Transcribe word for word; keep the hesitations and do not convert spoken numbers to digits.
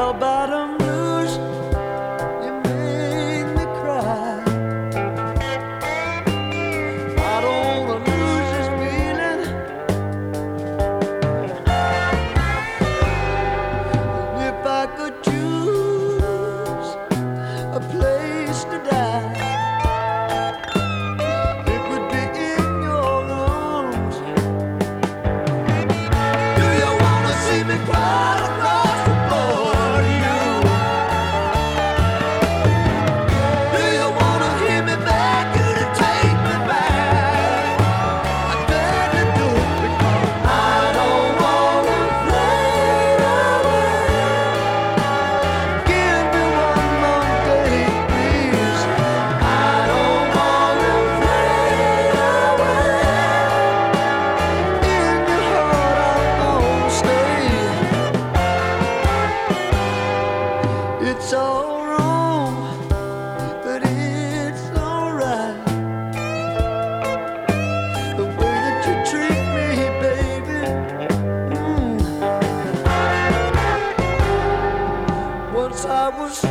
your bottom blues, you make me cry. I don't wanna lose this feeling. If I could choose a place to die, it would be in your arms. Do you wanna see me cry across the floor to you? Do you wanna hear me beg you to take me back? I beg to do it because I don't wanna fade away. Give me one more day, please. I don't wanna fade away. In your heart I won't stay. It's all wrong, but it's alright. The way that you treat me, baby. Mm. Once I was